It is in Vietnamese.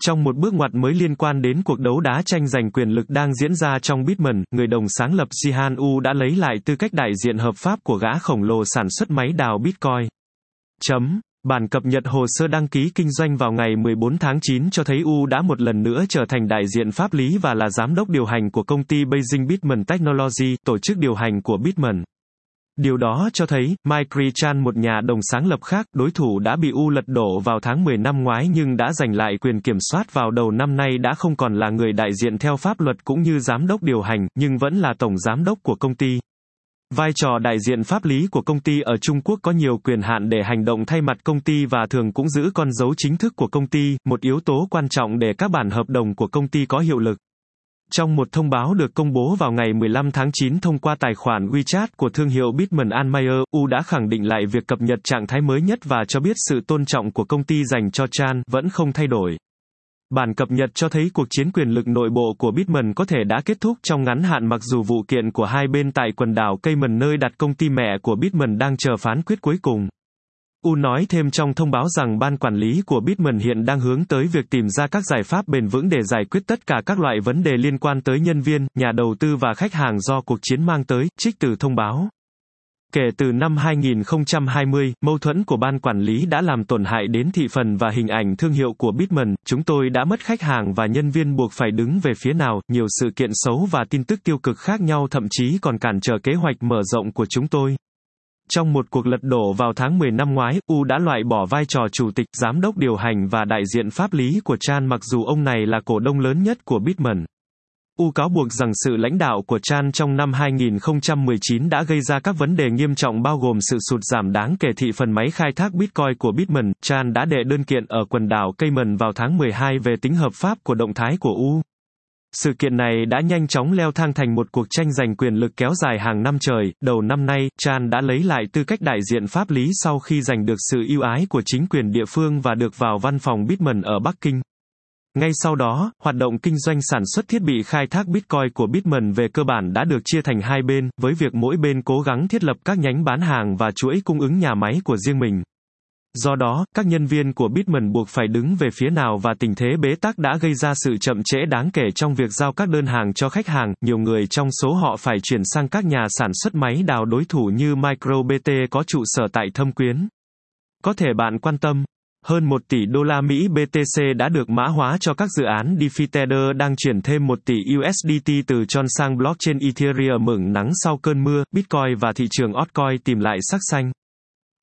Trong một bước ngoặt mới liên quan đến cuộc đấu đá tranh giành quyền lực đang diễn ra trong Bitmain, người đồng sáng lập Jihan Wu đã lấy lại tư cách đại diện hợp pháp của gã khổng lồ sản xuất máy đào Bitcoin. Bản cập nhật hồ sơ đăng ký kinh doanh vào ngày 14 tháng 9 cho thấy Wu đã một lần nữa trở thành đại diện pháp lý và là giám đốc điều hành của công ty Beijing Bitmain Technology, tổ chức điều hành của Bitmain. Điều đó cho thấy, Mike Chan, một nhà đồng sáng lập khác, đối thủ đã bị Wu lật đổ vào tháng 10 năm ngoái nhưng đã giành lại quyền kiểm soát vào đầu năm nay, đã không còn là người đại diện theo pháp luật cũng như giám đốc điều hành, nhưng vẫn là tổng giám đốc của công ty. Vai trò đại diện pháp lý của công ty ở Trung Quốc có nhiều quyền hạn để hành động thay mặt công ty và thường cũng giữ con dấu chính thức của công ty, một yếu tố quan trọng để các bản hợp đồng của công ty có hiệu lực. Trong một thông báo được công bố vào ngày 15 tháng 9 thông qua tài khoản WeChat của thương hiệu Bitmain Anmeyer, Wu đã khẳng định lại việc cập nhật trạng thái mới nhất và cho biết sự tôn trọng của công ty dành cho Chan vẫn không thay đổi. Bản cập nhật cho thấy cuộc chiến quyền lực nội bộ của Bitmain có thể đã kết thúc trong ngắn hạn, mặc dù vụ kiện của hai bên tại quần đảo Cayman nơi đặt công ty mẹ của Bitmain đang chờ phán quyết cuối cùng. Wu nói thêm trong thông báo rằng ban quản lý của Bitmain hiện đang hướng tới việc tìm ra các giải pháp bền vững để giải quyết tất cả các loại vấn đề liên quan tới nhân viên, nhà đầu tư và khách hàng do cuộc chiến mang tới, trích từ thông báo. Kể từ năm 2020, mâu thuẫn của ban quản lý đã làm tổn hại đến thị phần và hình ảnh thương hiệu của Bitmain. Chúng tôi đã mất khách hàng và nhân viên buộc phải đứng về phía nào, nhiều sự kiện xấu và tin tức tiêu cực khác nhau thậm chí còn cản trở kế hoạch mở rộng của chúng tôi. Trong một cuộc lật đổ vào tháng 10 năm ngoái, Wu đã loại bỏ vai trò chủ tịch, giám đốc điều hành và đại diện pháp lý của Chan mặc dù ông này là cổ đông lớn nhất của Bitmain. Wu cáo buộc rằng sự lãnh đạo của Chan trong năm 2019 đã gây ra các vấn đề nghiêm trọng bao gồm sự sụt giảm đáng kể thị phần máy khai thác Bitcoin của Bitmain. Chan đã đệ đơn kiện ở quần đảo Cayman vào tháng 12 về tính hợp pháp của động thái của Wu. Sự kiện này đã nhanh chóng leo thang thành một cuộc tranh giành quyền lực kéo dài hàng năm trời. Đầu năm nay, Chan đã lấy lại tư cách đại diện pháp lý sau khi giành được sự ưu ái của chính quyền địa phương và được vào văn phòng Bitmain ở Bắc Kinh. Ngay sau đó, hoạt động kinh doanh sản xuất thiết bị khai thác Bitcoin của Bitmain về cơ bản đã được chia thành hai bên, với việc mỗi bên cố gắng thiết lập các nhánh bán hàng và chuỗi cung ứng nhà máy của riêng mình. Do đó, các nhân viên của Bitmain buộc phải đứng về phía nào và tình thế bế tắc đã gây ra sự chậm trễ đáng kể trong việc giao các đơn hàng cho khách hàng. Nhiều người trong số họ phải chuyển sang các nhà sản xuất máy đào đối thủ như MicroBT có trụ sở tại Thâm Quyến. Có thể bạn quan tâm, hơn 1 tỷ đô la Mỹ BTC đã được mã hóa cho các dự án DeFi. Tether đang chuyển thêm 1 tỷ USDT từ Tron sang blockchain Ethereum. Mừng nắng sau cơn mưa, Bitcoin và thị trường altcoin tìm lại sắc xanh.